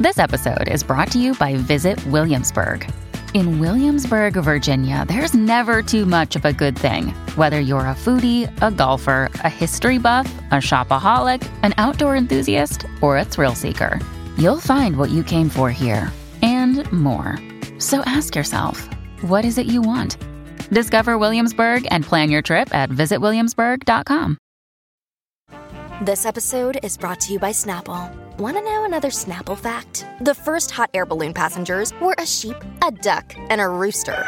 This episode is brought to you by Visit Williamsburg. In Williamsburg, Virginia, there's never too much of a good thing. Whether you're a foodie, a golfer, a history buff, a shopaholic, an outdoor enthusiast, or a thrill seeker, you'll find what you came for here and more. So ask yourself, what is it you want? Discover Williamsburg and plan your trip at visitwilliamsburg.com. This episode is brought to you by Snapple. Want to know another Snapple fact? The first hot air balloon passengers were a sheep, a duck, and a rooster.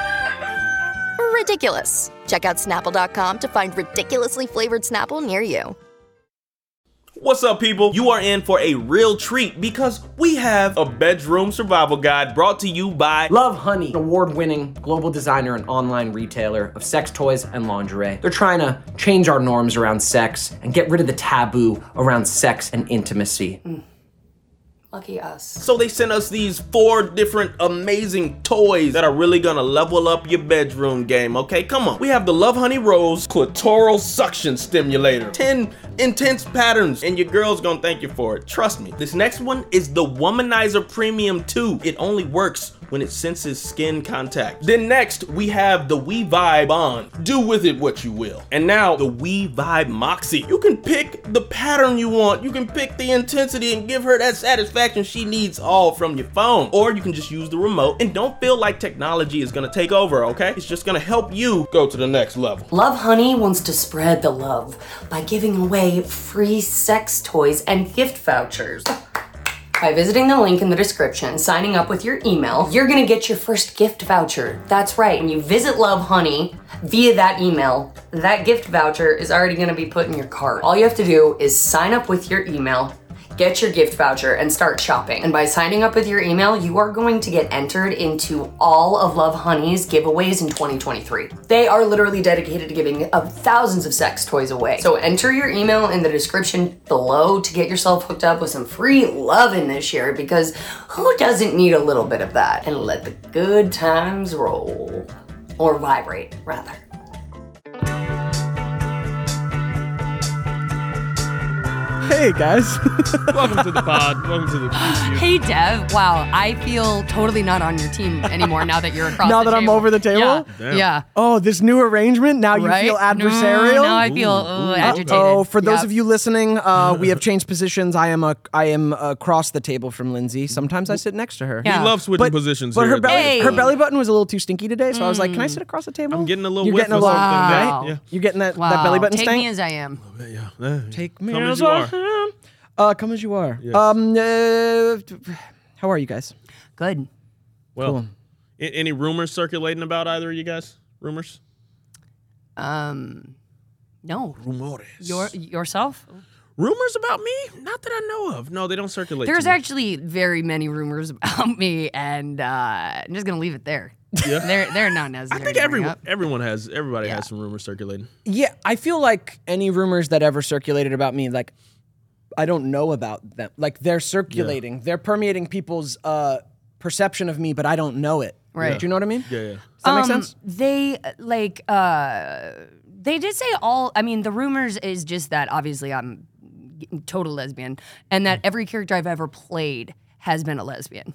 Ridiculous. Check out Snapple.com to find ridiculously flavored Snapple near you. What's up, people? You are in for a real treat because we have a bedroom survival guide brought to you by Lovehoney, an award-winning global designer and online retailer of sex toys and lingerie. They're trying to change our norms around sex and get rid of the taboo around sex and intimacy. Lucky us. So they sent us these 4 different amazing toys that are really gonna level up your bedroom game, okay? Come on. We have the Lovehoney Rose Clitoral Suction Stimulator. 10 intense patterns, and your girl's gonna thank you for it. Trust me. This next one is the Womanizer Premium 2. It only works when it senses skin contact. Then next, we have the We Vibe Bond. Do with it what you will. And now, the We Vibe Moxie. You can pick the pattern you want. You can pick the intensity and give her that satisfaction she needs all from your phone. Or you can just use the remote and don't feel like technology is gonna take over, okay? It's just gonna help you go to the next level. Lovehoney wants to spread the love by giving away free sex toys and gift vouchers. By visiting the link in the description, signing up with your email, you're gonna get your first gift voucher. That's right, when you visit Lovehoney via that email, that gift voucher is already gonna be put in your cart. All you have to do is sign up with your email, get your gift voucher, and start shopping. And by signing up with your email, you are going to get entered into all of Lovehoney's giveaways in 2023. They are literally dedicated to giving thousands of sex toys away. So enter your email in the description below to get yourself hooked up with some free loving this year, because who doesn't need a little bit of that? And let the good times roll. Or vibrate, rather. Hey guys. Welcome to the pod. Welcome to the preview. Hey Dev, wow, I feel totally not on your team anymore now that you're across Now the that I'm table. over the table? Yeah. Damn. Yeah. Oh, this new arrangement? Now you Right? feel adversarial? Now I feel agitated. Oh, for those Yep. of you listening, we have changed positions. I am across the table from Lindsay. Sometimes I sit next to her. Yeah. We love switching positions But here. her belly button was a little too stinky today, so I was like, "Can I sit across the table?" I'm getting a little You're whiff getting a of little, something. Wow. Yeah. You're getting that Wow. belly button Take stank. me as I am. Yeah. Take me Come as as you I are. am. Come as you are. Yes. How are you guys? Good. Well, Cool. any rumors circulating about either of you guys? Rumors? No. Rumores. Yourself? Rumors about me? Not that I know of. No, they don't circulate. There's to me. actually very many rumors about me, and I'm just gonna leave it there. Yeah. They're not necessary. I think to bring up. everybody Yeah. has some rumors circulating. Yeah, I feel like any rumors that ever circulated about me, like, I don't know about them. Like, they're circulating. They're permeating people's perception of me, but I don't know it. Right. Do you know what I mean? Yeah. Does that make sense? They they did say the rumors is just that obviously I'm total lesbian, and that every character I've ever played has been a lesbian.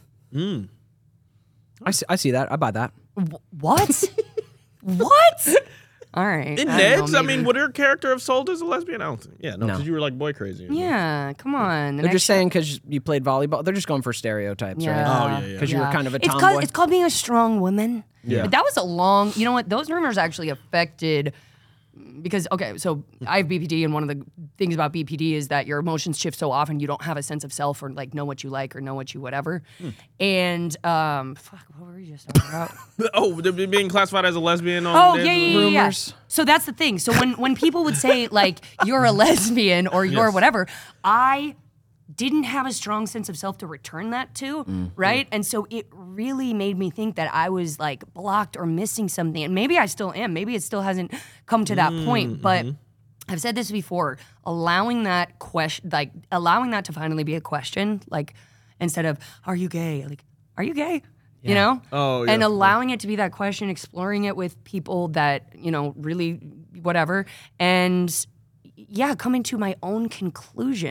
I see that. I buy that. What? What? All right. In I don't Ned's, know, I mean, maybe. would her character have sold as a lesbian? I don't think. Yeah, no, No. because you were like boy crazy. Yeah, come on. The They're next just saying because you played volleyball. They're just going for stereotypes, right? Oh, yeah. Because you were kind of a It's tomboy. it's called being a strong woman. Yeah. But that was a long, you know what, those rumors actually affected, because, okay, so I have BPD, and one of the things about BPD is that your emotions shift so often, you don't have a sense of self, or like know what you like or know what you whatever. And, fuck, what were we just talking about? Oh, they're being classified as a lesbian on Oh, Ned's yeah. Rumors. So that's the thing. So when people would say, like, you're a lesbian or you're Yes. whatever, I didn't have a strong sense of self to return that to, right? And so it really made me think that I was, like, blocked or missing something. And maybe I still am. Maybe it still hasn't come to that point. But I've said this before, allowing that to finally be a question, like, instead of, are you gay? Like, are you gay? You know? Oh, yeah. And allowing it to be that question, exploring it with people that, you know, really whatever. And yeah, coming to my own conclusion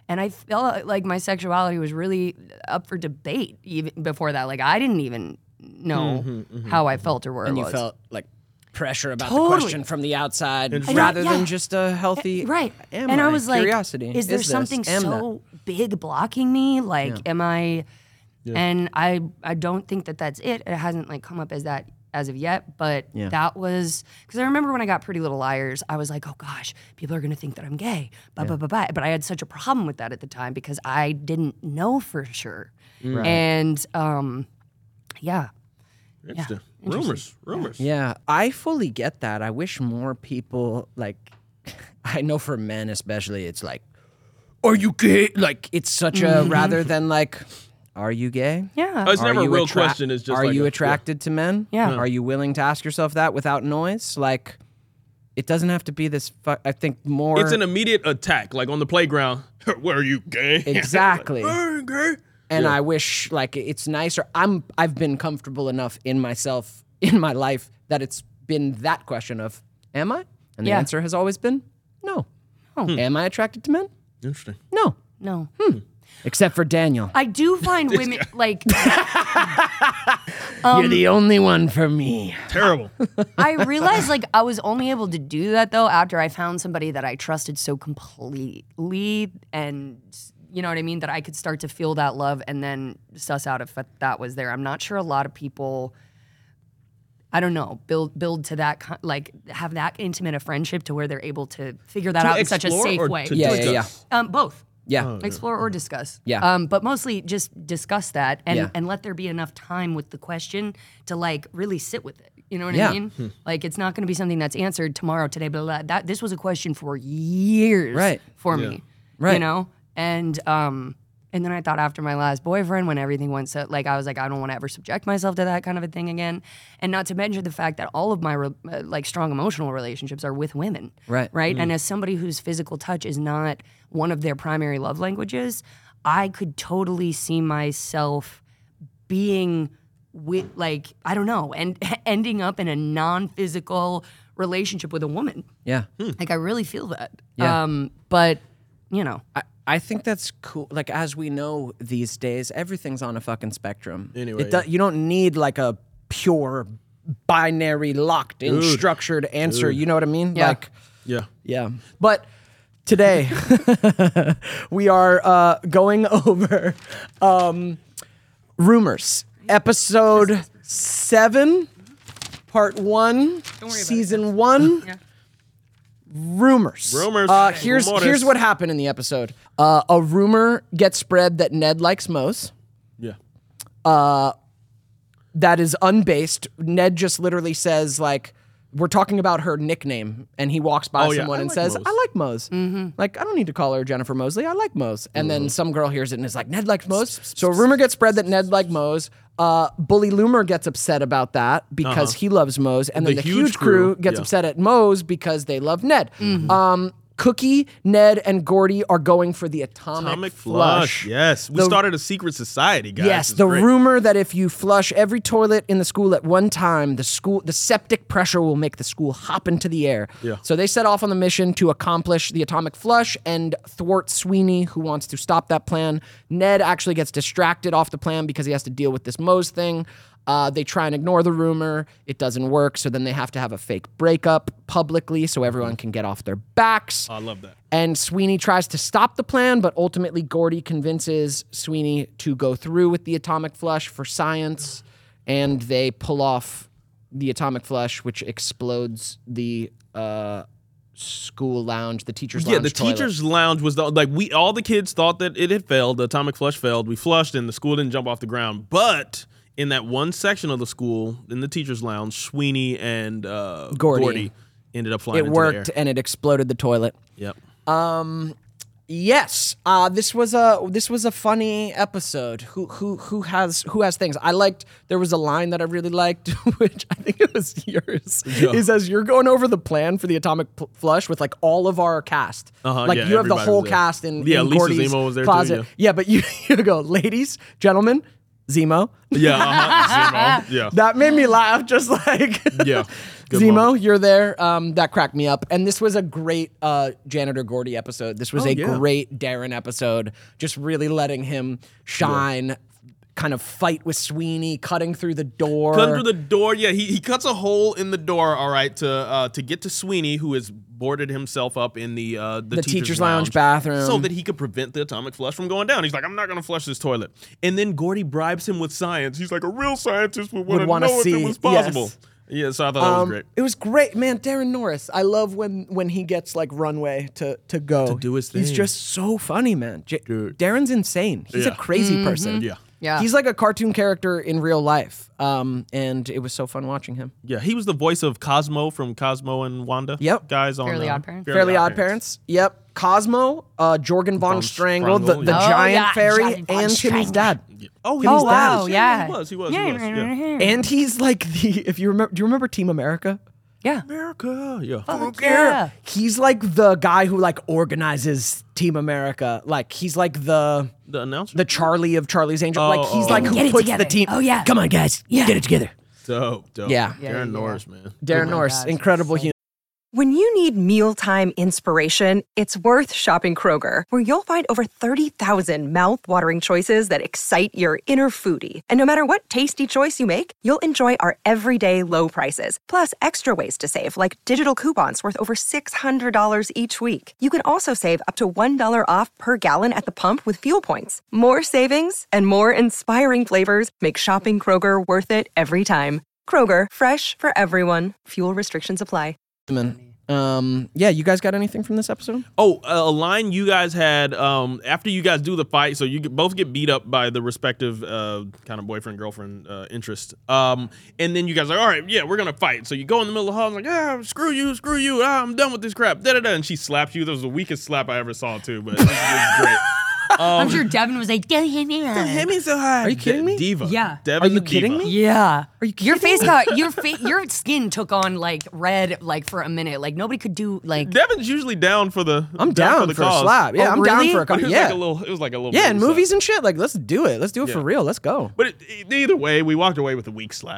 And I felt like my sexuality was really up for debate even before that. Like I didn't even know how I felt or where And I you was. felt like pressure about the Totally. question from the outside And rather yeah. than just a healthy Right. am and I I? was like, Curiosity. is there this? something Am so big blocking me? Like, am I? And I don't think that that's it. It hasn't like come up as that as of yet, but that was because I remember when I got Pretty Little Liars, I was like, oh gosh, people are gonna think that I'm gay, but I had such a problem with that at the time because I didn't know for sure, and yeah. Interesting. Rumors. Yeah, I fully get that. I wish more people, like, I know for men especially, it's like, are you gay? Like, it's such a, rather than like, are you gay? Yeah. It's Are never a you real question. It's just are like you a- attracted to men? Yeah. Are you willing to ask yourself that without noise? Like, it doesn't have to be this, I think more. It's an immediate attack, like on the playground. Where are you gay? Exactly. Like, "Hey, gay. And I wish like it's nicer. I've been comfortable enough in myself in my life that it's been that question of am I? And the Yeah. answer has always been no. Am I attracted to men? Interesting. No. No. Except for Daniel. I do find women like You're the only one for me. Terrible. I realized like I was only able to do that though after I found somebody that I trusted so completely and you know what I mean, that I could start to feel that love and then suss out if that was there. I'm not sure a lot of people, I don't know, build to that, like have that intimate a friendship to where they're able to figure that out in such a explore safe or way. to Yeah, discuss? Both. Yeah. Explore or discuss. Yeah. But mostly just discuss that and, Yeah. and let there be enough time with the question to like really sit with it. You know what Yeah. I mean? Like it's not going to be something that's answered tomorrow, today, blah, blah. This was a question for years for me. Right. You know? And then I thought after my last boyfriend, when everything went so, like I was like, I don't want to ever subject myself to that kind of a thing again. And not to mention the fact that all of my like strong emotional relationships are with women. Right. Right. And as somebody whose physical touch is not one of their primary love languages, I could totally see myself being with like, I don't know, and ending up in a non-physical relationship with a woman. Yeah. Like I really feel that. Yeah. But, you know. I think that's cool. Like, as we know these days, everything's on a fucking spectrum. Anyway, You don't need like a pure binary locked in structured answer. You know what I mean? Yeah. Like, Yeah. yeah. But today we are going over rumors. Episode 7, part 1, season 1. Rumors. Here's what happened in the episode. A rumor gets spread that Ned likes Mose. Yeah. That is unbased. Ned just literally says like, we're talking about her nickname, and he walks by Oh, yeah. someone I and like says, Mose. I like Mose. Like, I don't need to call her Jennifer Mosley. I like Mose. And then some girl hears it and is like, Ned likes Mose? So a rumor gets spread that Ned liked Mose. Bully Loomer gets upset about that because he loves Mose. And then The the huge huge crew crew, gets yeah. upset at Mose because they love Ned. Cookie, Ned, and Gordy are going for the atomic flush. Yes. We The- started a secret society, guys. Yes, It's the great. rumor that if you flush every toilet in the school at one time, the septic pressure will make the school hop into the air. Yeah. So they set off on the mission to accomplish the atomic flush and thwart Sweeney, who wants to stop that plan. Ned actually gets distracted off the plan because he has to deal with this Mose thing. They try and ignore the rumor. It doesn't work, so then they have to have a fake breakup publicly so everyone can get off their backs. I love that. And Sweeney tries to stop the plan, but ultimately Gordy convinces Sweeney to go through with the atomic flush for science, and they pull off the atomic flush, which explodes the school lounge, the teacher's lounge. Yeah, the toilet. teacher's lounge was all the kids thought that it had failed. The atomic flush failed. We flushed, and the school didn't jump off the ground. But in that one section of the school, in the teacher's lounge, Sweeney and Gordy ended up flying It into worked, the air. and it exploded the toilet. Yep. Yes, this was a funny episode. Who has things? There was a line that I really liked, which I think it was yours. Yeah. Is as you're going over the plan for the atomic flush with like all of our cast. Like yeah, you have the everybody whole was there. cast in Yeah, Lisa Gordy's Zemo was there too, closet. yeah. But you go, ladies, gentlemen, Zemo. Yeah, Zemo. Yeah, That made me laugh, just like yeah. Good Zemo, moment. you're there. That cracked me up. And this was a great Janitor Gordy episode. This was great Darren episode, just really letting him shine, kind of fight with Sweeney, cutting through the door. Cutting through the door, yeah. He cuts a hole in the door, all right, to get to Sweeney, who has boarded himself up in the teacher's lounge bathroom. so that he could prevent the atomic flush from going down. He's like, I'm not going to flush this toilet. And then Gordy bribes him with science. He's like, a real scientist would want to know if it was possible. Yes. Yeah, so I thought that was great. It was great, man. Darren Norris. I love when he gets like runway to go To do his He's thing. just so funny, man. Dude. Darren's insane. He's a Yeah. crazy person. Yeah. Yeah. He's like a cartoon character in real life. And it was so fun watching him. Yeah, he was the voice of Cosmo from Cosmo and Wanda. Yep. Guys on Fairly Odd Parents. Fairly Odd Parents. Yep. Cosmo, Jorgen von Strangle, the Strangle, yeah. giant yeah, fairy, Giant von and Timmy's Strangle. dad. Oh, Timmy's was. dad. wow, yeah. He was. Yeah. And he's like if you remember, do you remember Team America? Yeah. America, yeah. Yeah. He's like the guy who like organizes Team America. Like he's like the announcer? the Charlie of Charlie's Angels. Like he's like Get who it puts together. the team. Oh, yeah. Come on, guys. Yeah. Get it together. Dope. Yeah. Darren Norris, man. Darren Norris, gosh, incredible human. When you need mealtime inspiration, it's worth shopping Kroger, where you'll find over 30,000 mouth-watering choices that excite your inner foodie. And no matter what tasty choice you make, you'll enjoy our everyday low prices, plus extra ways to save, like digital coupons worth over $600 each week. You can also save up to $1 off per gallon at the pump with fuel points. More savings and more inspiring flavors make shopping Kroger worth it every time. Kroger, fresh for everyone. Fuel restrictions apply. Yeah, you guys got anything from this episode? Oh, a line you guys had after you guys do the fight, so you both get beat up by the respective kind of boyfriend-girlfriend interest. And then you guys are like, all right, yeah, we're going to fight. So you go in the middle of the hall and like, screw you, I'm done with this crap, da-da-da. And she slaps you. That was the weakest slap I ever saw, too, but it was great. I'm sure Devin was like, don't hit me. Don't hit me so hard. Are you kidding me? Diva. Yeah. Devin Are you the kidding diva. me? Yeah. Are you Your kidding face me? got your skin took on like red like for a minute. Like nobody could do like Devin's usually down for the I'm down the for a cause. slap. Yeah, Oh, I'm really? down for a But couple. it was Yeah. like a little. It was like a little. Yeah, in baby movies slap. and shit. Like, let's do it. Let's do it for Yeah. real. Let's go. But either way, we walked away with a weak slap.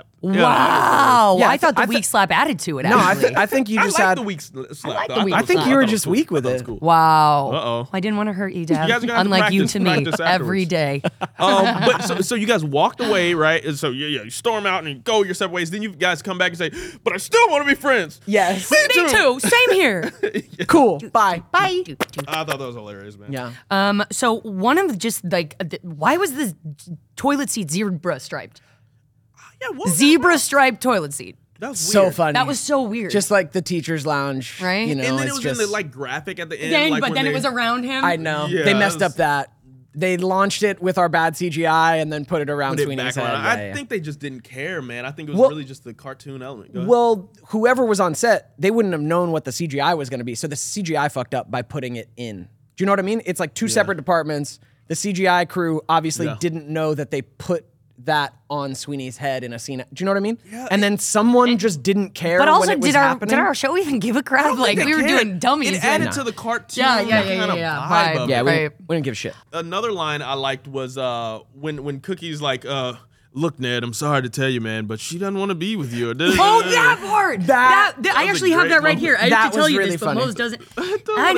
wow. Yeah, I thought the I weak slap added to it. No, Actually. I think you I just like had. the weak slap. like though. the weak I think slap. you were thought it just was weak cool. with I thought it was it. cool. Wow. Uh-oh. I didn't want to hurt you, You Dad. guys are gonna have to Unlike you practice- to me practice every afterwards. day. But so you guys walked away, right? And so you storm out and you go your separate ways. Then you guys come back and say, "But I still want to be friends." Yes. Me too. Same here. Cool. Bye. Bye. I thought that was hilarious, man. Yeah. So one of just like, why was the toilet seat zebra striped? Yeah, what was Zebra striped toilet seat. that was So weird. funny. That was so weird. Just like the teacher's lounge, Right? You know, And then it it's was just, in the like graphic at the end. then, like, but when then they- it was around him. I know Yeah, they it messed was- up that. They launched it with our bad CGI and then put it around put it Sweeney's back head. on. Yeah, I yeah. think they just didn't care, man. I think it was Well- really just the cartoon element. Go ahead. Well, whoever was on set, they wouldn't have known what the CGI was going to be. So the CGI fucked up by putting it in. Do you know what I mean? It's like two separate departments. The CGI crew obviously Yeah. didn't know that they put that on Sweeney's head in a scene. Do you know what I mean? And then someone just didn't care But also, when it was did happening. our show even give a crap? Like we were doing dummies. It added and- to the cartoon Yeah, kind of yeah. vibe Vibe. of yeah, it. we, Right. we didn't give a shit. Another line I liked was when Cookie's like, "Look, Ned, I'm sorry to tell you, man, but she doesn't want to be with you." Oh, that part! That I was a actually have great that right moment. here. I That have to tell was you really this, funny. but Mose doesn't. I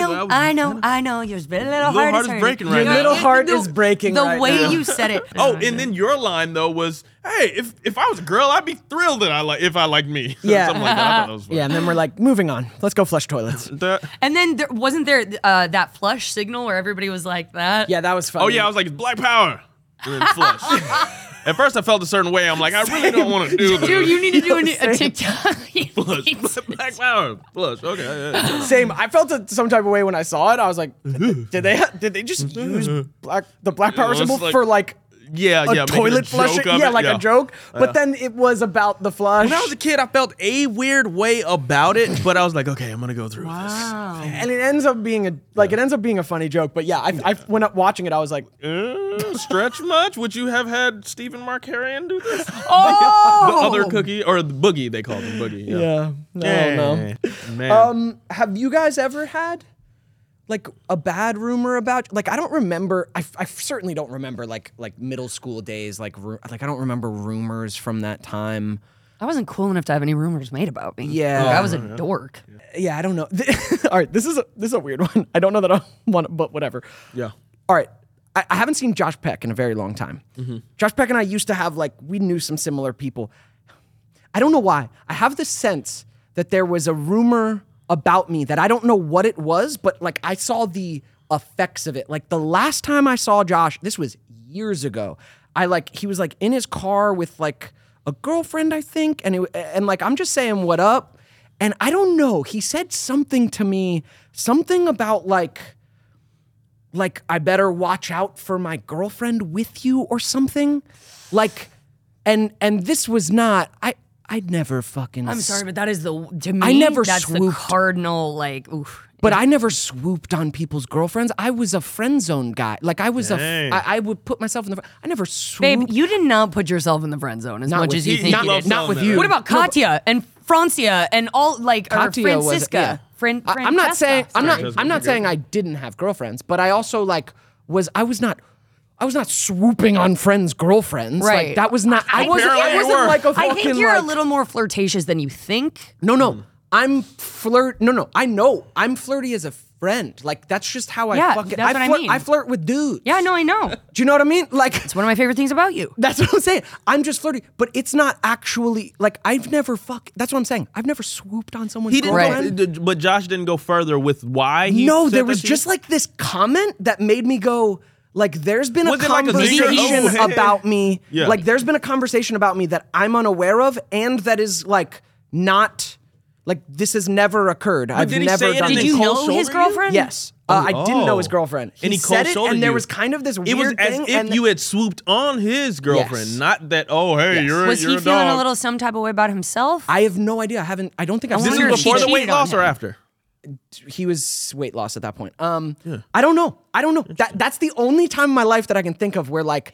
I know. Your little Little heart heart is is breaking hurting. right Your now. little heart is breaking The right way now. you said it. Oh, and then your line though was, "Hey, if I was a girl, I'd be thrilled that if I liked me." Yeah. Something like that. I thought that was funny. Yeah, and then we're like, moving on. Let's go flush toilets. And then wasn't there that flush signal where everybody was like that? Yeah, that was funny. Oh yeah, I was like, "It's Black Power." And then flush. At first, I felt a certain way. I'm like, I really don't want to do this. Dude, you need to do a TikTok. Flush. Black Power. Flush. Okay. Yeah. Same. I felt some type of way when I saw it. I was like, did they just use the black power It was symbol like- for like Yeah, a making toilet joke flushing? of Yeah, it, like a joke. But then it was about the flush. When I was a kid, I felt a weird way about it, but I was like, okay, I'm gonna go through with this. and it ends up being a funny joke. But yeah, I when watching it, I was like, Stretch much? Would you have had Stephen Markarian do this? Oh! The other Cookie, or the Boogie, they called him Boogie. yeah, no. Man. Have you guys ever had like a bad rumor about, like I don't remember. I certainly don't remember like middle school days. Like I don't remember rumors from that time. I wasn't cool enough to have any rumors made about me. Yeah. Like, I was a dork. Yeah, I don't know. All right, this is a weird one. I don't know that I want it, but whatever. Yeah. All right. I haven't seen Josh Peck in a very long time. Josh Peck and I used to have, like, we knew some similar people. I don't know why. I have the sense that there was a rumor about me that I don't know what it was, but, like, I saw the effects of it. Like, the last time I saw Josh, this was years ago, he was, like, in his car with, like, a girlfriend, I think, and like, I'm just saying, what up? And I don't know. He said something to me, something about, like I better watch out for my girlfriend with you or something. Like, and this was not, I'd never fucking. I'm sorry, but that is to me, I never that's swooped. the cardinal, like, oof. But I never swooped on people's girlfriends. I was a friend zone guy. Like I was I would put myself in the, I never swooped. Babe, you did not put yourself in the friend zone as much as you think you did. Not with you. What about Katya and Francia and all, like, Katya or Francisca? I'm not saying I'm not saying I didn't have girlfriends, but I also like I was not swooping on friends' girlfriends. Right. Like that was not. I wasn't like a fucking. I think you're a little more flirtatious than you think. No. I'm No. I know I'm flirty as a friend. Like that's just how I fucking. That's what I mean. I flirt with dudes. Yeah, no, I know. Do you know what I mean? Like It's one of my favorite things about you. that's what I'm saying. I'm just flirty, but it's not actually like I've never That's what I'm saying. I've never swooped on someone's He didn't girlfriend. go, but Josh didn't go further with why he No, said there that was to just you? like this comment that made me go, like, there's been a Was it like a conversation secret? Oh, hey. about me. Yeah. Like, there's been a conversation about me that I'm unaware of and that is, like, not, like, this has never occurred. I've did he never say it done and Did this. then you cold know shoulder his you? girlfriend? Yes. I didn't know his girlfriend. And he said it, cold-shouldered and there you. was kind of this It was weird as thing. if and you had swooped on his girlfriend, Yes. not that. Oh, hey, Yes. you're Was you're he a feeling dog. a little some type of way about himself? I have no idea. I don't think I've This seen wonder is if she before the weight cheated on loss or him. after? He was weight loss at that point. I don't know. That's the only time in my life that I can think of where like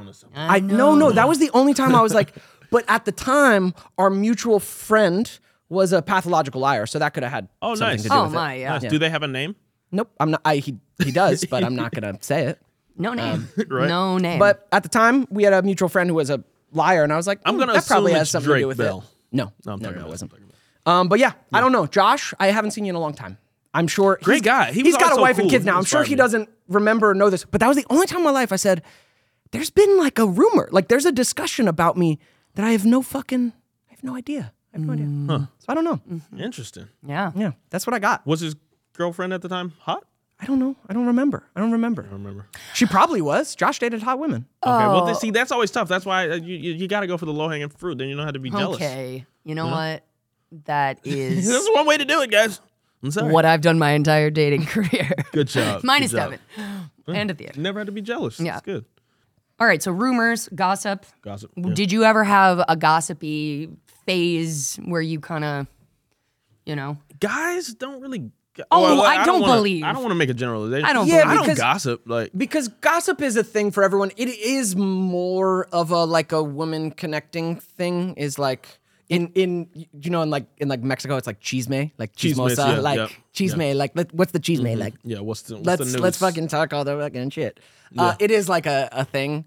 no, that was the only time I was like, but at the time our mutual friend was a pathological liar, so that could have had something nice. to do Oh with my, it. yeah. Nice. Do they have a name? Nope, I'm not. He does, but I'm not gonna say it. No name. Right. No name. But at the time, we had a mutual friend who was a liar, and I was like, I'm gonna that probably assume has it's something Drake to do with Bell. it. No, I'm no, talking it about- wasn't. But yeah, I don't know. Josh, I haven't seen you in a long time. I'm sure. Great guy. He was He's got a also wife and cool. kids now. He I'm sure inspired he me. doesn't remember or know this, but that was the only time in my life I said, there's been like a rumor, like there's a discussion about me that I have no idea. I have no idea. So I don't know. Interesting. yeah. Yeah, that's what I got. Was his girlfriend at the time hot? I don't know. I don't remember. She probably was. Josh dated hot women. Okay. Well, see, that's always tough. That's why you got to go for the low hanging fruit. Then you know how to be jealous. Okay. You know what? That is This is one way to do it, guys. I'm sorry. what I've done my entire dating career. Good job. Minus Good job. Devin. And at the end. Never had to be jealous. Yeah. That's good. All right, so rumors, gossip. Gossip. Yeah. Did you ever have a gossipy phase where you kind of, you know? Guys don't really. Oh, I don't wanna- believe. I don't want to make a generalization. I don't Yeah, believe. I don't because- gossip. Like Because gossip is a thing for everyone. It is more of a like a woman connecting thing. Is like in you know in Mexico it's like chisme, like Chismes, chismosa, yeah, like yeah, chisme, like what's the chisme like? yeah. What's the Let's news? fucking talk all the fucking shit. It is like a thing.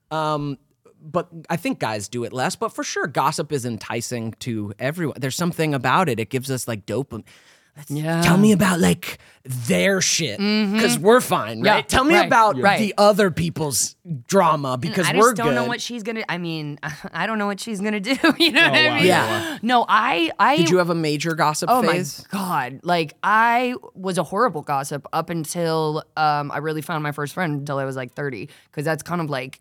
But I think guys do it less. But for sure, gossip is enticing to everyone. There's something about it. It gives us like dopamine. Yeah. Tell me about like their shit because we're fine, right? Yeah, Tell me right, about right. the other people's drama because I we're just don't good. know what she's gonna. I mean, I don't know what she's gonna do. You know what I wow, mean? yeah. No, I. Did you have a major gossip Oh phase? my god! Like I was a horrible gossip up until I really found my first friend until I was like 30, because that's kind of like.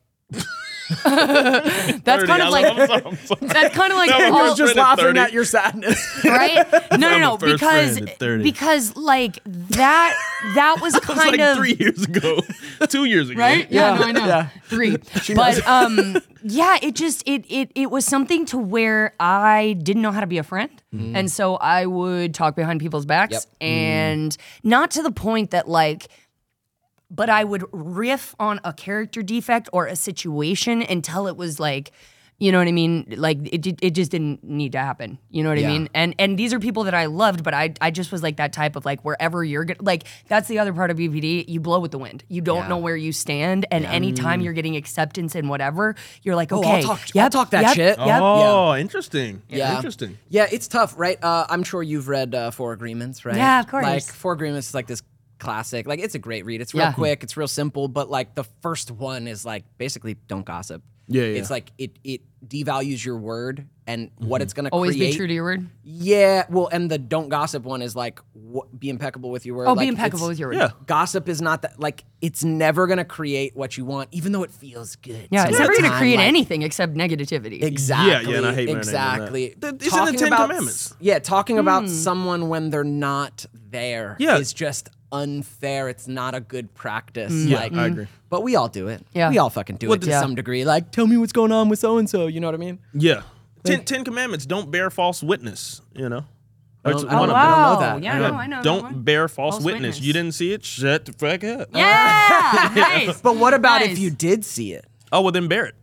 That's kind of like that's kind of like No, all, you're just laughing 30. at your sadness. right? No, first because friend at 30. because like that was It was kind like of 3 years ago, 2 years ago. right? Yeah, no, I know. Yeah. 3. But yeah, it just it was something to where I didn't know how to be a friend. And so I would talk behind people's backs and not to the point that like, but I would riff on a character defect or a situation until it was like, You know what I mean? Like it just didn't need to happen. You know what I mean? And these are people that I loved, but I just was like that type of like wherever you're like that's the other part of BPD. You blow with the wind. You don't know where you stand, and anytime you're getting acceptance in whatever, you're like, okay, I'll talk that shit. Oh, interesting. Yeah. Interesting. Yeah, it's tough, right? I'm sure you've read Four Agreements, right? Yeah, of course. Like Four Agreements is like this classic. Like it's a great read. It's real quick. It's real simple. But like the first one is like basically don't gossip. Yeah. It's like it devalues your word and what it's gonna Always create. be true to your word. Yeah. Well, and the don't gossip one is like be impeccable with your word. Oh, like, be impeccable with your word. Yeah. Gossip is not that like it's never gonna create what you want, even though it feels good. Yeah, it's never going to Sometimes, create like, anything except negativity. Exactly. Yeah, and I hate marinating on that. exactly. It's in the Talking 10 about Commandments. Yeah, talking about someone when they're not there is just unfair. It's not a good practice. Yeah, Like, I agree. But we all do it. Yeah. We all fucking do it to some degree. Like, tell me what's going on with so and so. You know what I mean? Yeah. 10 Commandments, don't bear false witness, you know? It's I one don't of them. know that. Yeah, no, I know. that Don't one. bear false False witness. witness. You didn't see it? Shut the fuck up. Yeah, nice. But what about Nice. if you did see it? Oh, well, then bear it.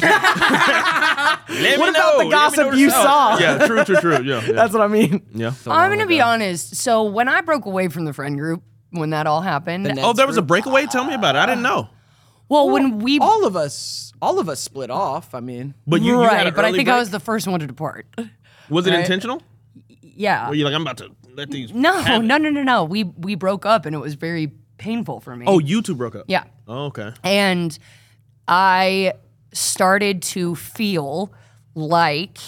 What about the gossip you saw? Yeah, true. Yeah. That's what I mean. Yeah. I'm going to be honest. So when I broke away from the friend group, when that all happened, Oh, there was a breakaway? Tell me about it. I didn't know. well, when we all of us split off. I mean, But you had right, an but I early think I break? was the first one to depart. Was it right. intentional? Yeah. Were you like, I'm about to let these... No. have it? We broke up, and it was very painful for me. Oh, you two broke up? yeah. Oh, okay. And I started to feel like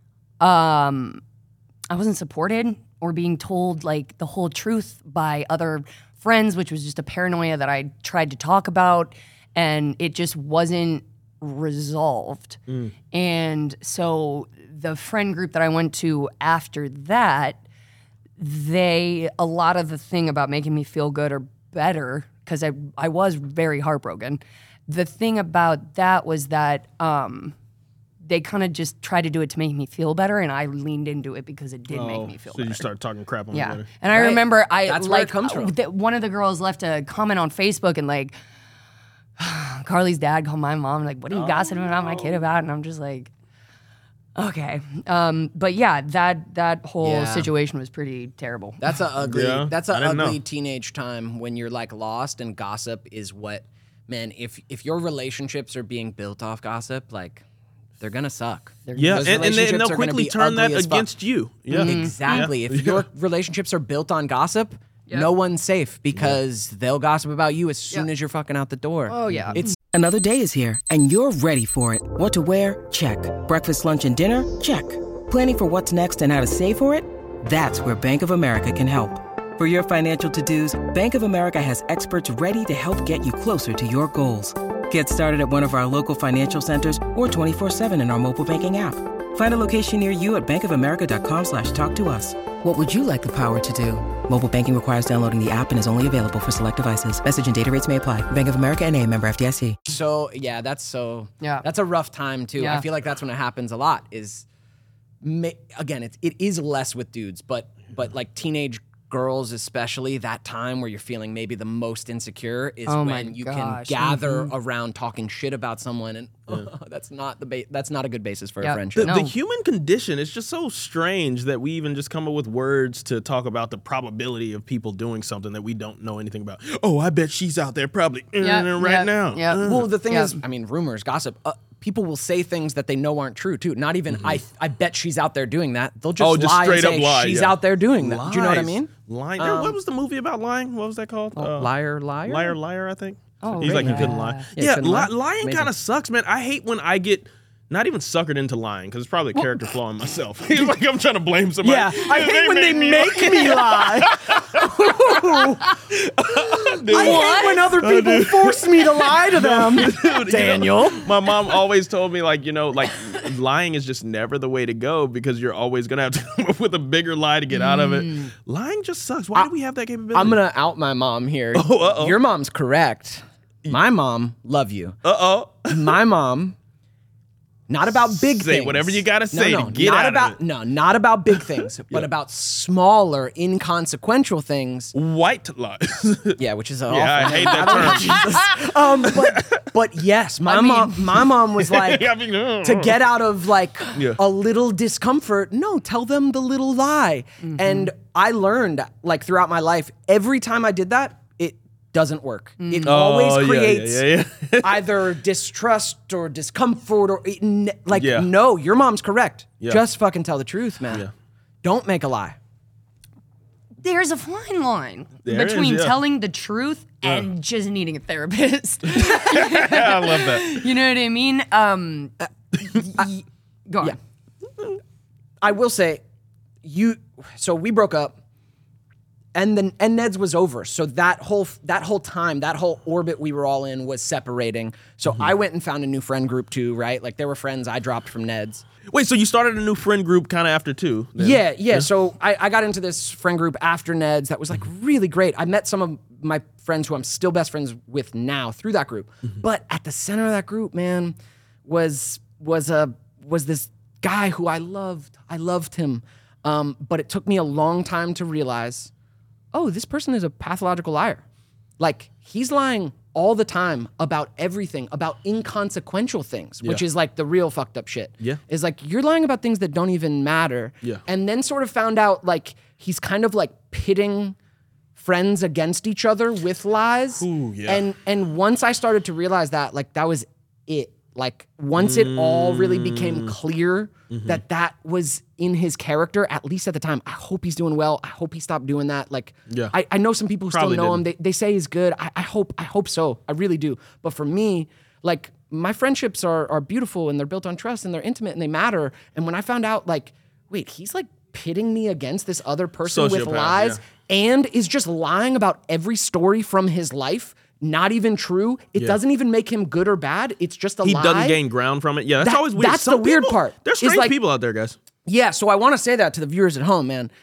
I wasn't supported or being told like the whole truth by other friends, which was just a paranoia that I tried to talk about, and it just wasn't resolved. And so the friend group that I went to after that, a lot of the thing about making me feel good or better, because I was very heartbroken. The thing about that was that they kind of just tried to do it to make me feel better, and I leaned into it because it did make me feel So better. you started talking crap on Yeah, each other. and I remember That's where it comes from. One of the girls left a comment on Facebook and like, Carly's dad called my mom like, "What are you gossiping about my kid about?" And I'm just like, okay, but yeah, that whole situation was pretty terrible. that's a ugly. Yeah, That's I an didn't ugly know. teenage time when you're like lost, and gossip is what. Man, if your relationships are being built off gossip, like they're gonna suck. Yeah, Those and relationships they'll are gonna quickly be turn that ugly as fuck. against you. Yeah. Exactly. If your relationships are built on gossip, no one's safe because they'll gossip about you as soon as you're fucking out the door. Oh yeah, It's Another day is here, and you're ready for it. What to wear? Check. Breakfast, lunch, and dinner? Check. Planning for what's next and how to save for it? That's where Bank of America can help. For your financial to-dos, Bank of America has experts ready to help get you closer to your goals. Get started at one of our local financial centers or 24/7 in our mobile banking app. Find a location near you at bankofamerica.com/talktous. What would you like the power to do? Mobile banking requires downloading the app and is only available for select devices. Message and data rates may apply. Bank of America NA, member FDIC. that's a rough time too. Yeah. I feel like that's when it happens a lot. Again, it is less with dudes, but like teenage girls, especially that time where you're feeling maybe the most insecure is Oh my when you gosh. can gather around talking shit about someone, and that's not a good basis for a friendship. No. The human condition is just so strange that we even just come up with words to talk about the probability of people doing something that we don't know anything about. Oh, I bet she's out there probably right now. Yeah. Well, the thing is, I mean, rumors, gossip. People will say things that they know aren't true too. Not even I bet she's out there doing that. They'll just just lie straight and up say lie, she's yeah. out there doing that. Do you know what I Lies. mean? Lying. What was the movie about lying? What was that called? Liar. Liar, I think. Oh, He's like, really? you couldn't lie. Yeah, Yeah, couldn't lie. lying Amazing. kind of sucks, man. I hate when I get not even suckered into lying because it's probably a character flaw in myself. It's like I'm trying to blame somebody. Yeah, I hate when they make me lie. I hate when other people force me to lie to them. Daniel. My mom always told me, like, lying is just never the way to go because you're always going to have to come up with a bigger lie to get out of it. Lying just sucks. Why do we have that capability? I'm gonna out my mom here. uh-oh. Your mom's correct. My mom, love you. Uh-oh. My mom Not about big things. Say whatever you gotta say to get not out about, of it. No, not about big things, but about smaller, inconsequential things. White lies. Yeah, which is Yeah, I hate that term. But yes, my mom was like, I mean, to get out of like a little discomfort, no, tell them the little lie. And I learned like throughout my life, every time I did that, it doesn't work. It always creates either distrust or discomfort or no, your mom's correct. Yeah. Just fucking tell the truth, man. Yeah. Don't make a lie. There's a fine line There between is, yeah. telling the truth and just needing a therapist. I love that. You know what I mean? Go on. Yeah. I will say, so we broke up, and Ned's was over. So that whole time, that whole orbit we were all in was separating. So I went and found a new friend group too, right? Like there were friends I dropped from Ned's. Wait, so you started a new friend group kind of after too? Then? Yeah. So I got into this friend group after Ned's that was like really great. I met some of my friends who I'm still best friends with now through that group. But at the center of that group, man, was this guy who I loved. I loved him. But it took me a long time to realize, oh, this person is a pathological liar. Like, he's lying all the time about everything, about inconsequential things, which is like the real fucked up shit. Yeah. Is like, you're lying about things that don't even matter. Yeah. And then sort of found out, like, he's kind of like pitting friends against each other with lies. Ooh, yeah. And once I started to realize that, like, that was it. Like, once it all really became clear that was in his character, at least at the time, I hope he's doing well. I hope he stopped doing that. Like, I know some people who Probably still know didn't. him. They say he's good. I hope so. I really do. But for me, like, my friendships are beautiful and they're built on trust and they're intimate and they matter. And when I found out, like, wait, he's like pitting me against this other person with Sociopath, lies and is just lying about every story from his life. Not even true. It doesn't even make him good or bad. It's just a lie. He doesn't gain ground from it. Yeah, that's always weird. That's the weird part. There's strange like, people out there, guys. Yeah, so I want to say that to the viewers at home, man.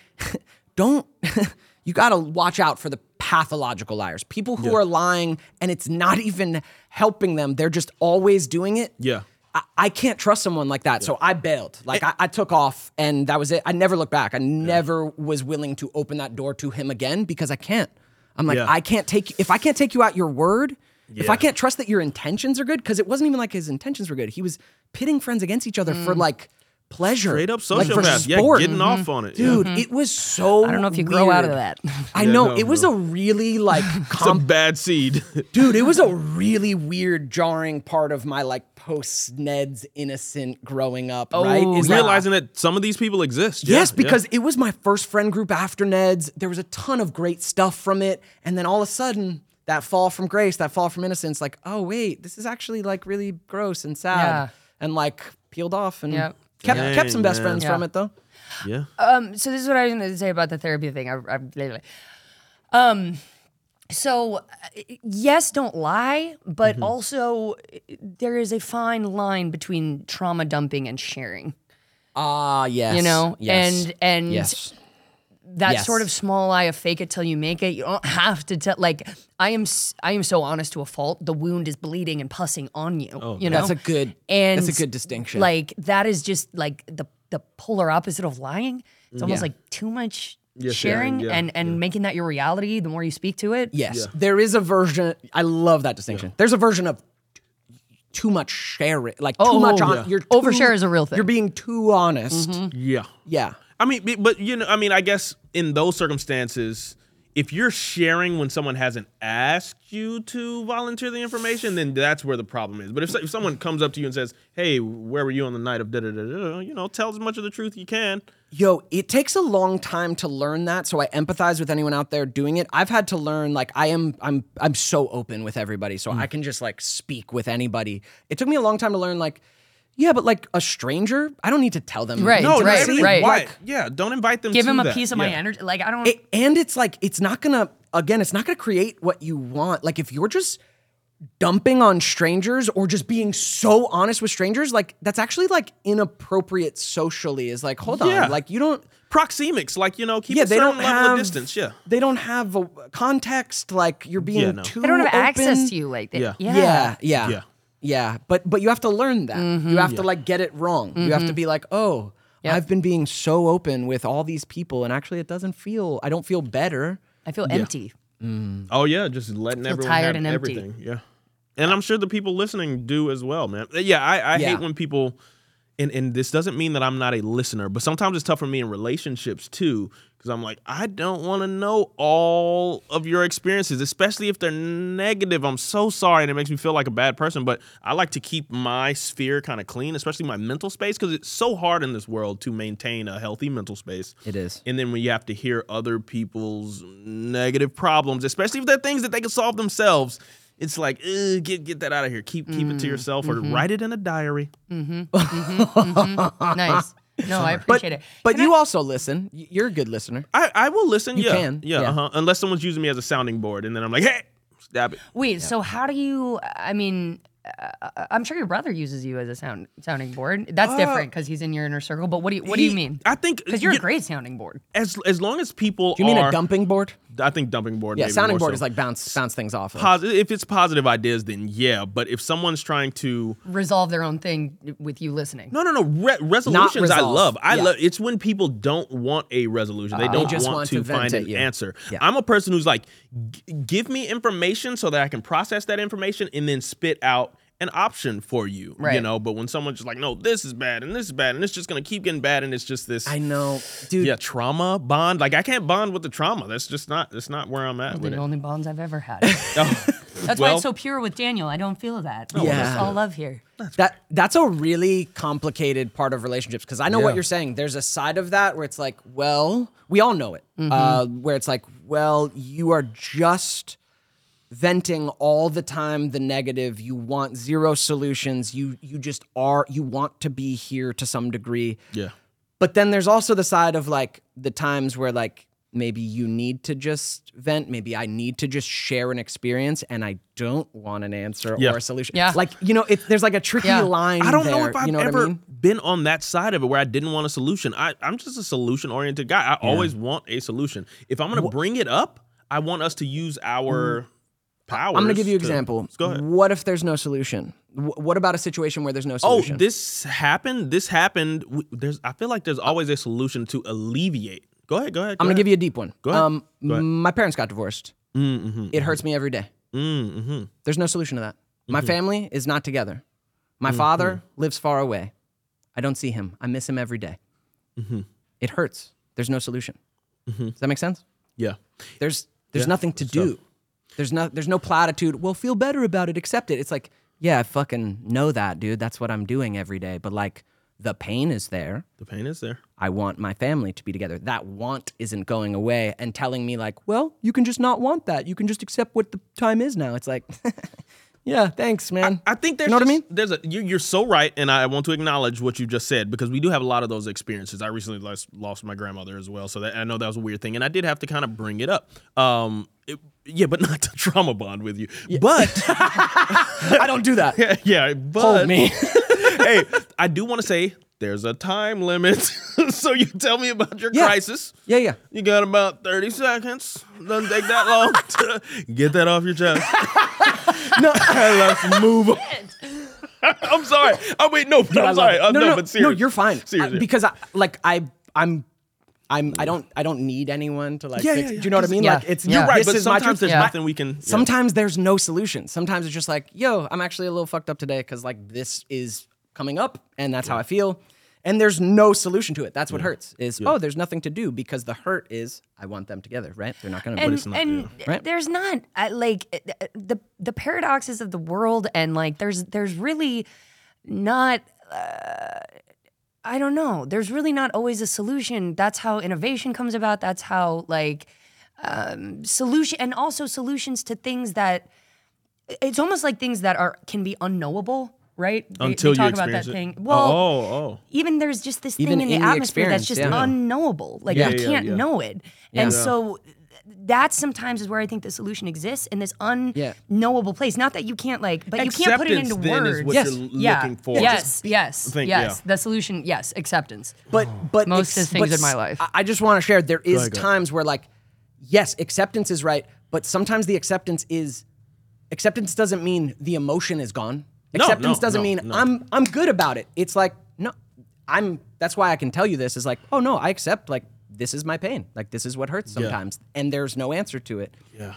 You got to watch out for the pathological liars. People who are lying and it's not even helping them. They're just always doing it. Yeah. I can't trust someone like that. So I bailed. Like, I took off and that was it. I never looked back. I never was willing to open that door to him again because I can't. I'm like, I can't take you. If I can't take you at your word, if I can't trust that your intentions are good, because it wasn't even like his intentions were good. He was pitting friends against each other for like pleasure. Straight up like for sociopath. sport. Getting off on it. Dude, it was so I don't know if you grow out of that. I know. It was a really like Some bad seed. Dude, it was a really weird, jarring part of my like post-Ned's innocent growing up, right? Is Realizing that some of these people exist. Yes, because it was my first friend group after Ned's. There was a ton of great stuff from it. And then all of a sudden, that fall from grace, that fall from innocence, like, oh, wait, this is actually like really gross and sad. Yeah. And like peeled off and Yep. kept some best friends from it, though. Yeah. So this is what I was going to say about the therapy thing. So yes, don't lie, but also there is a fine line between trauma dumping and sharing. Yes. You know, Yes. and Yes. that Yes. sort of small lie of fake it till you make it. You don't have to tell. Like, I am so honest to a fault. The wound is bleeding and pussing on you. You know, That's a good distinction. Like, that is just like the polar opposite of lying. It's almost like too much sharing and making that your reality. The more you speak to it, Yes. There is a version. I love that distinction. There's a version of too much sharing, like too much on. You're overshare is a real thing. You're being too honest. Yeah. Yeah. I mean, but you know, I mean, I guess in those circumstances, if you're sharing when someone hasn't asked you to volunteer the information, then that's where the problem is. But if someone comes up to you and says, "Hey, where were you on the night of da-da-da-da," you know, tell as much of the truth you can. Yo, it takes a long time to learn that, so I empathize with anyone out there doing it. I've had to learn, like, I'm so open with everybody, so I can just like speak with anybody. It took me a long time to learn, like, yeah, but like a stranger, I don't need to tell them. Right, No, right, see, right. why? Yeah, don't invite them. give to him a that. piece of my Yeah. energy. Like, I don't. And it's like, it's not gonna create what you want. Like, if you're just dumping on strangers or just being so honest with strangers, like, that's actually like inappropriate socially. Is like, hold on, like, you don't. Proxemics, like, you know, keep Yeah, a they certain don't level have of distance. Yeah. They don't have a context. Like, you're being too. they don't have open. access to you like that. Yeah. Yeah. Yeah. Yeah, but you have to learn that. You have to like get it wrong. You have to be like, oh, I've been being so open with all these people, and actually, I don't feel better. I feel empty. Oh yeah, just letting everyone tired have and empty. everything. Yeah, and I'm sure the people listening do as well, man. Yeah, I hate when people. And this doesn't mean that I'm not a listener, but sometimes it's tough for me in relationships too, because I'm like, I don't want to know all of your experiences, especially if they're negative. I'm so sorry, and it makes me feel like a bad person, but I like to keep my sphere kind of clean, especially my mental space, because it's so hard in this world to maintain a healthy mental space. It is. And then when you have to hear other people's negative problems, especially if they're things that they can solve themselves, it's like, get that out of here. Keep it to yourself, or write it in a diary. Nice. No, I appreciate it. But you also listen. You're a good listener. I will listen. You can. Yeah. Unless someone's using me as a sounding board, and then I'm like, hey, stab it. Wait, so how do you? I mean, I'm sure your brother uses you as a sounding board. That's different because he's in your inner circle. But what do you mean? I think because you're a great sounding board. As long as people. Do you mean a dumping board? I think dumping board. Yeah, maybe sounding more board so. is like bounce things off of. If it's positive ideas, then yeah. But if someone's trying to resolve their own thing with you listening. No. Resolutions I love. I love. It's when people don't want a resolution. They don't just want to find an answer. Yeah. I'm a person who's like, give me information so that I can process that information and then spit out an option for you, right. But when someone's just like, no, this is bad and this is bad and it's just gonna keep getting bad and it's just this. I know, dude. Yeah, trauma bond. Like I can't bond with the trauma. That's not where I'm at. The only bonds I've ever had. That's well, why it's so pure with Daniel. I don't feel that. Yeah. It's all love here. That's a really complicated part of relationships, because I know what you're saying. There's a side of that where it's like, well, we all know it. Where it's like, well, you are just venting all the time the negative. You want zero solutions. You just are. You want to be here to some degree. Yeah. But then there's also the side of like the times where like maybe you need to just vent. Maybe I need to just share an experience and I don't want an answer or a solution. Yeah. Like, there's like a tricky line I don't there, know if I've ever what I mean? been on that side of it where I didn't want a solution. I'm just a solution-oriented guy. I always want a solution. If I'm going to bring it up, I want us to use our powers. I'm going to give you an example. Go ahead. What if there's no solution? What about a situation where there's no solution? Oh, this happened. I feel like there's always a solution to alleviate. Go ahead. I'm going to give you a deep one. Go ahead. My parents got divorced. It hurts me every day. There's no solution to that. My family is not together. My father lives far away. I don't see him. I miss him every day. It hurts. There's no solution. Does that make sense? Yeah. There's nothing to do. There's no platitude. Well, feel better about it. Accept it. It's like, yeah, I fucking know that, dude. That's what I'm doing every day. But like, the pain is there. The pain is there. I want my family to be together. That want isn't going away and telling me like, well, you can just not want that. You can just accept what the time is now. It's like, yeah, thanks, man. I think there's, you know what I mean? You're so right, and I want to acknowledge what you just said, because we do have a lot of those experiences. I recently lost my grandmother as well, so I know that was a weird thing, and I did have to kind of bring it up. But not to trauma bond with you. Yeah. But I don't do that. But hold me. Hey, I do want to say there's a time limit. So you tell me about your crisis. Yeah. You got about 30 seconds. Doesn't take that long to get that off your chest. No, let's move on. I'm sorry. Oh wait, no, I'm sorry. No, but seriously. No, you're fine. Seriously. Because I don't need anyone to like fix. Do you know what I mean? Yeah. Like it's You're right, this but is my sometimes truth. there's nothing we can. Sometimes there's no solution. Sometimes it's just like, yo, I'm actually a little fucked up today because like this is coming up and that's how I feel. And there's no solution to it. That's what hurts. There's nothing to do, because the hurt is I want them together, right? They're not going to put us in that. Right? There's not the paradoxes of the world, and like there's really not. I don't know. There's really not always a solution. That's how innovation comes about. That's how solution, and also solutions to things that it's almost like things that can be unknowable. Right? Until they talk you about that experience thing. Well, oh. Even there's just this Even thing in the atmosphere that's just unknowable. Like you can't know it. And so that sometimes is where I think the solution exists, in this unknowable place. Not that you can't but you can't put it into words. Is what you're looking for. Yes. The solution, acceptance. But most of things in my life. I just want to share, there is times where like, yes, acceptance is right, but sometimes the acceptance doesn't mean the emotion is gone. Acceptance doesn't mean I'm good about it. It's like, no, that's why I can tell you this is like, oh no, I accept, like, this is my pain. Like, this is what hurts sometimes. And there's no answer to it. Yeah.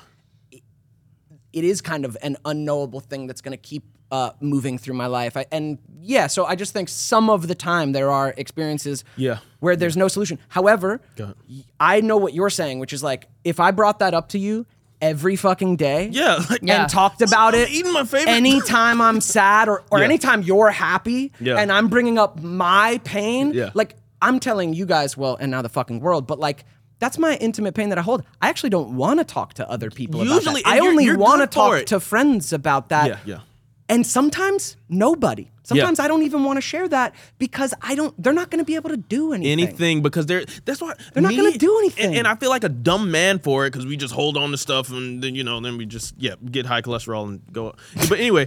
It is kind of an unknowable thing that's going to keep moving through my life. So I just think some of the time there are experiences where there's no solution. However, I know what you're saying, which is like, if I brought that up to you every fucking day and talked about it eating my favorite anytime I'm sad or anytime you're happy and I'm bringing up my pain, like, I'm telling you guys, well, and now the fucking world, but like, that's my intimate pain that I hold. I actually don't want to talk to other people about that. I only want to talk to friends about that. And sometimes nobody. Sometimes I don't even want to share that because they're not going to be able to do anything. Because they're not going to do anything. And I feel like a dumb man for it because we just hold on to stuff and then, then we just, get high cholesterol and go. But anyway,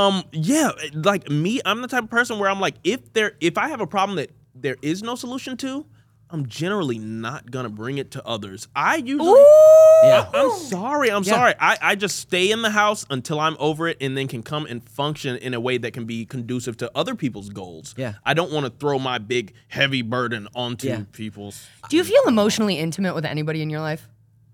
like me, I'm the type of person where I'm like, if I have a problem that there is no solution to, I'm generally not gonna bring it to others. I usually, I'm sorry. I just stay in the house until I'm over it, and then can come and function in a way that can be conducive to other people's goals. I don't want to throw my big, heavy burden onto people's. Do you feel emotionally intimate with anybody in your life?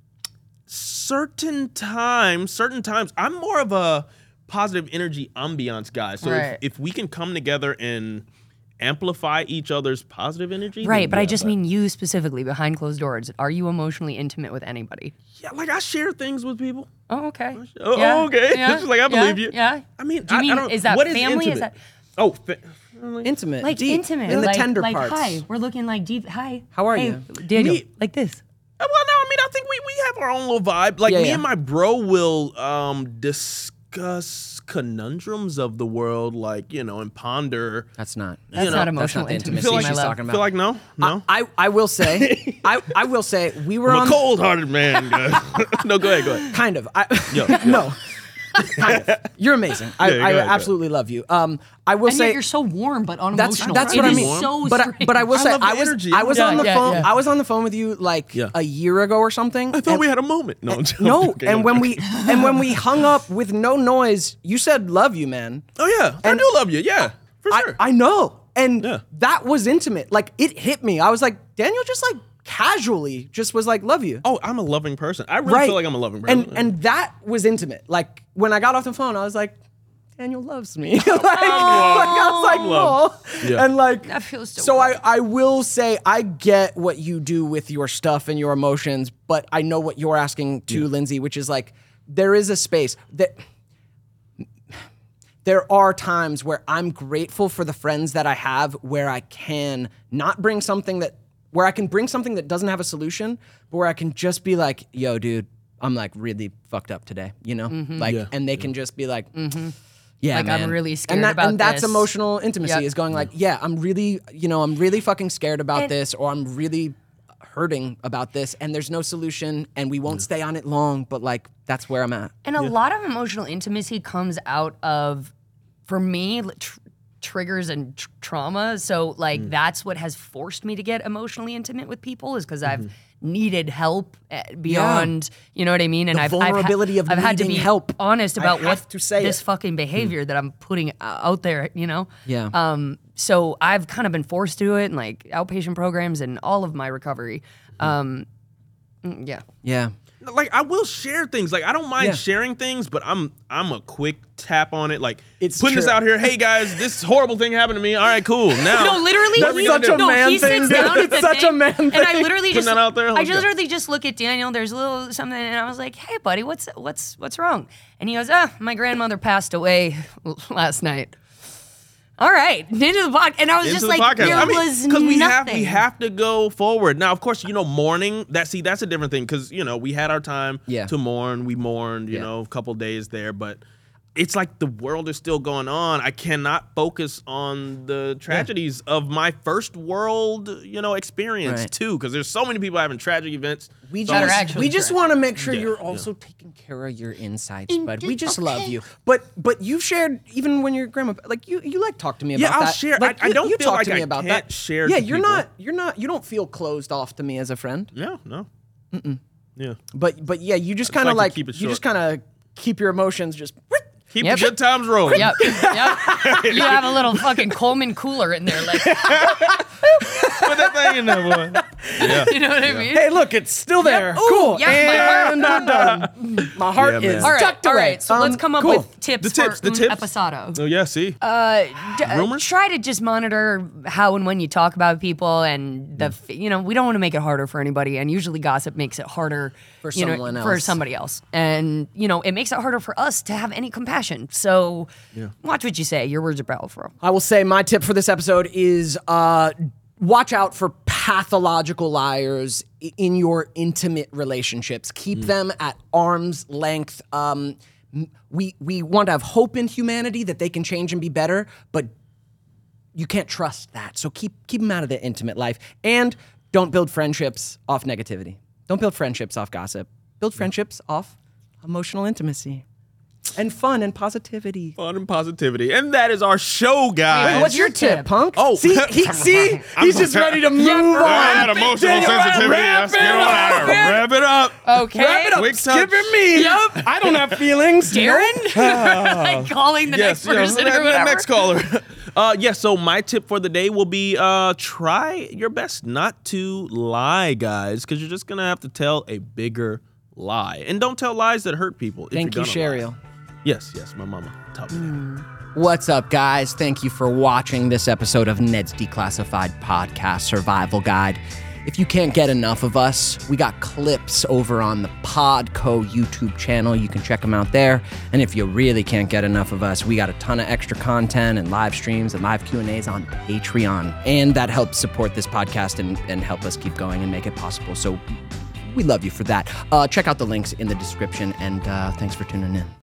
Certain times. I'm more of a positive energy ambiance guy. So if we can come together and amplify each other's positive energy. Right, but I just mean you specifically behind closed doors. Are you emotionally intimate with anybody? Yeah, like I share things with people. Oh, okay. Okay. Yeah. It's like, I believe you. Yeah. I mean, do you mean, I don't, is that what family? Is intimate? Intimate. Like deep, intimate. in the like, tender like, parts. Hi, we're looking like deep. Hi. How are you? Daniel, like this. Well, no, I mean, I think we have our own little vibe. Like me and my bro will discuss conundrums of the world, like, and ponder. That's not emotional intimacy. Feel like she's talking about. Feel like no. I will say, I will say, we were I'm a cold-hearted man. No, go ahead. Kind of. No. Kind of. You're amazing. I absolutely love you. I will say you're so warm but unemotional. That's what I mean. So but I will say I was on the phone. Yeah. I was on the phone with you like a year ago or something. I thought we had a moment. No. And when we hung up with no noise, you said "love you, man." Oh yeah, I do love you. Yeah, for sure. I know, and that was intimate. Like it hit me. I was like, Daniel just like casually just was like, "Love you." Oh, I'm a loving person. I really feel like I'm a loving person. And that was intimate. Like when I got off the phone, I was like, Daniel loves me. I was like, oh. Yeah. And like, that feels so good. I will say, I get what you do with your stuff and your emotions, but I know what you're asking too, Lindsay, which is like, there is a space that there are times where I'm grateful for the friends that I have where I can not bring something where I can bring something that doesn't have a solution, but where I can just be like, yo, dude, I'm like really fucked up today, and they can just be like, yeah, like, man. I'm really scared about this. And that's emotional intimacy is going like, I'm really fucking scared about this, or I'm really hurting about this, and there's no solution, and we won't stay on it long, but like, that's where I'm at. And a lot of emotional intimacy comes out of, for me, triggers and trauma. So like that's what has forced me to get emotionally intimate with people, is because I've needed help beyond, you know what I mean? And I've had to be help. honest about this fucking behavior that I'm putting out there, Yeah. So I've kind of been forced to do it in like outpatient programs and all of my recovery. Yeah. Like I will share things. Like I don't mind sharing things, but I'm a quick tap on it. Like it's putting this out here. Hey guys, this horrible thing happened to me. All right, cool. Now no, literally, he sits down at the such thing, a man thing. and I literally just that out there? I just literally just look at Daniel. There's a little something, and I was like, "Hey, buddy, what's wrong?" And he goes, my grandmother passed away last night." All right, into the podcast, and I was just like, there was nothing. Because we have to go forward. Now, of course, mourning. That's a different thing because we had our time to mourn. We mourned, a couple days there, but it's like the world is still going on. I cannot focus on the tragedies of my first world, experience too, because there's so many people having tragic events. We just want to make sure you're also taking care of your insights, bud. We just love you. But you've shared, even when your grandma, like you like talk to me about that. Yeah, I'll share. Like, I don't you feel talk like to me I about can't that. share. Yeah, to you're people. not. You don't feel closed off to me as a friend. No. Yeah. But yeah, you just kind of like you just kind of keep your emotions just. Keep the good times rolling. Yep. You have a little fucking Coleman cooler in there, like. Put that thing in there, boy. Yeah. You know what I mean? Hey, look, it's still there. Ooh, Cool. yeah, And I'm done. My heart is tucked All away. right. So let's come up cool. with tips The for tips. Episado. Oh, yeah, see? Rumors? Try to just monitor how and when you talk about people, and we don't want to make it harder for anybody. And usually, gossip makes it harder For you know, someone for else. somebody else, and it makes it harder for us to have any compassion. So, watch what you say. Your words are powerful. I will say my tip for this episode is watch out for pathological liars in your intimate relationships. Keep them at arm's length. We want to have hope in humanity that they can change and be better, but you can't trust that. So keep them out of the intimate life. And don't build friendships off negativity. Don't build friendships off gossip. Build friendships off emotional intimacy. And fun and positivity. Fun and positivity. And that is our show, guys. Hey, what's your tip, punk? Oh. he's just ready to move on. That emotional sensitivity. Let's get on out. Wrap it up. Okay. Wrap it up. Quick touch. Skipping me. Yep. I don't have feelings. Darren? Like calling the next person or whatever. Next caller. So my tip for the day will be try your best not to lie, guys, because you're just going to have to tell a bigger lie. And don't tell lies that hurt people. Thank you, Sheryl. Yes, my mama taught me that. What's up, guys? Thank you for watching this episode of Ned's Declassified Podcast Survival Guide. If you can't get enough of us, we got clips over on the Podco YouTube channel. You can check them out there. And if you really can't get enough of us, we got a ton of extra content and live streams and live Q&As on Patreon. And that helps support this podcast and help us keep going and make it possible. So we love you for that. Check out the links in the description, and thanks for tuning in.